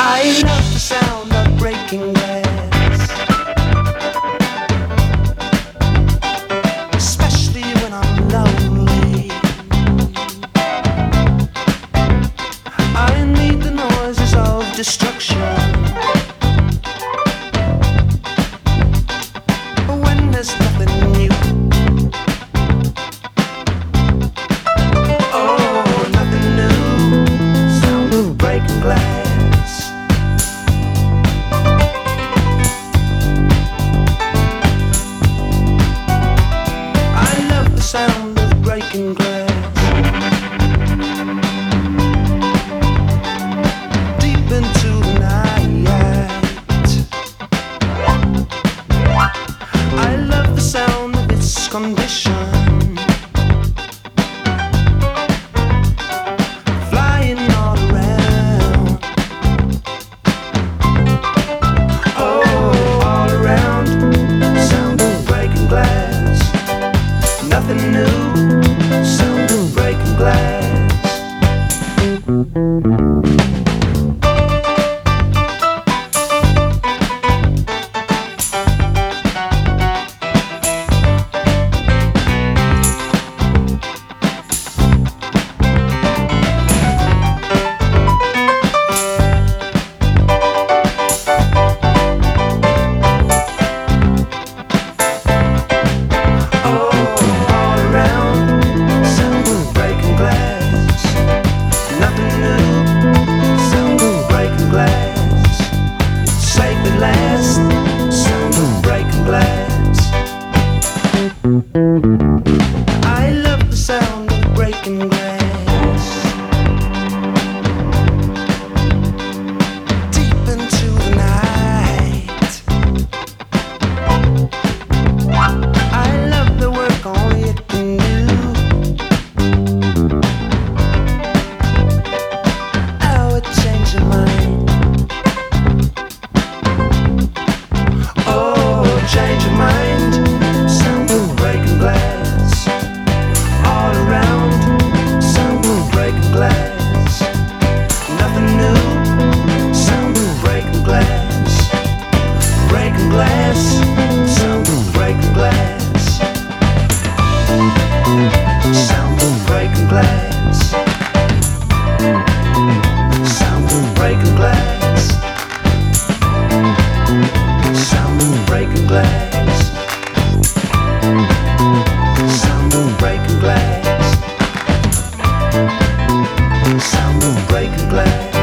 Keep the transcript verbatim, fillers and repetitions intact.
I love the sound of breaking glass, especially when I'm lonely. I need the noises of destruction. When there's nothing new, oh, nothing new. Sound of breaking glass. Sound of breaking glass, deep into the night. I love the sound of its condition, flying all around. Oh, all around. Sound of breaking glass. Nothing new, sound of breaking glass. I love the sound of breaking glass, deep into the night. I love the work only it can do. Oh, it changed your mind. Oh, change your mind. Sound of breaking glass, all around. Sound of breaking glass, nothing new. Sound of breaking glass, breaking glass. Sound of breaking glass, sound of breaking glass, sound of breaking glass, sound of breaking glass. Sound of breaking glass, sound of breaking glass.